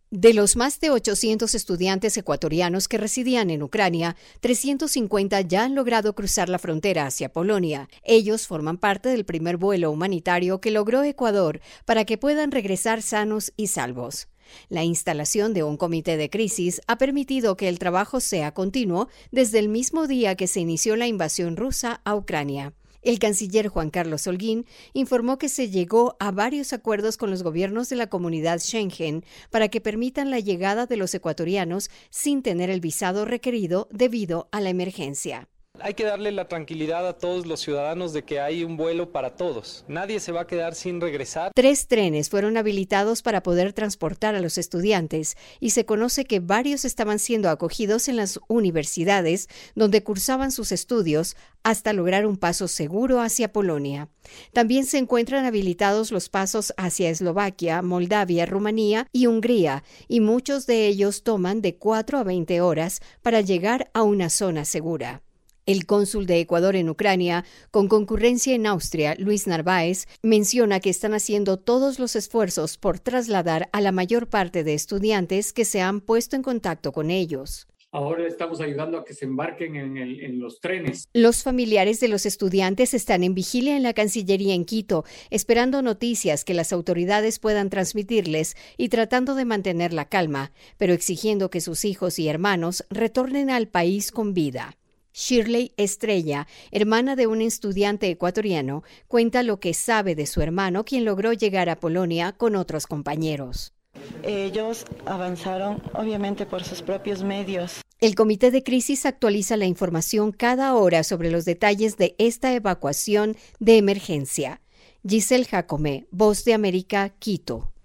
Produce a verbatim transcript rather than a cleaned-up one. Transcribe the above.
De los más de ochocientos estudiantes ecuatorianos que residían en Ucrania, trescientos cincuenta ya han logrado cruzar la frontera hacia Polonia. Ellos forman parte del primer vuelo humanitario que logró Ecuador para que puedan regresar sanos y salvos. La instalación de un comité de crisis ha permitido que el trabajo sea continuo desde el mismo día que se inició la invasión rusa a Ucrania. El canciller Juan Carlos Holguín informó que se llegó a varios acuerdos con los gobiernos de la comunidad Schengen para que permitan la llegada de los ecuatorianos sin tener el visado requerido debido a la emergencia. Hay que darle la tranquilidad a todos los ciudadanos de que hay un vuelo para todos. Nadie se va a quedar sin regresar. Tres trenes fueron habilitados para poder transportar a los estudiantes y se conoce que varios estaban siendo acogidos en las universidades donde cursaban sus estudios hasta lograr un paso seguro hacia Polonia. También se encuentran habilitados los pasos hacia Eslovaquia, Moldavia, Rumanía y Hungría, y muchos de ellos toman de cuatro a veinte horas para llegar a una zona segura. El cónsul de Ecuador en Ucrania, con concurrencia en Austria, Luis Narváez, menciona que están haciendo todos los esfuerzos por trasladar a la mayor parte de estudiantes que se han puesto en contacto con ellos. Ahora estamos ayudando a que se embarquen en, el, en los trenes. Los familiares de los estudiantes están en vigilia en la Cancillería en Quito, esperando noticias que las autoridades puedan transmitirles y tratando de mantener la calma, pero exigiendo que sus hijos y hermanos retornen al país con vida. Shirley Estrella, hermana de un estudiante ecuatoriano, cuenta lo que sabe de su hermano, quien logró llegar a Polonia con otros compañeros. Ellos avanzaron, obviamente, por sus propios medios. El comité de crisis actualiza la información cada hora sobre los detalles de esta evacuación de emergencia. Giselle Jacome, Voz de América, Quito.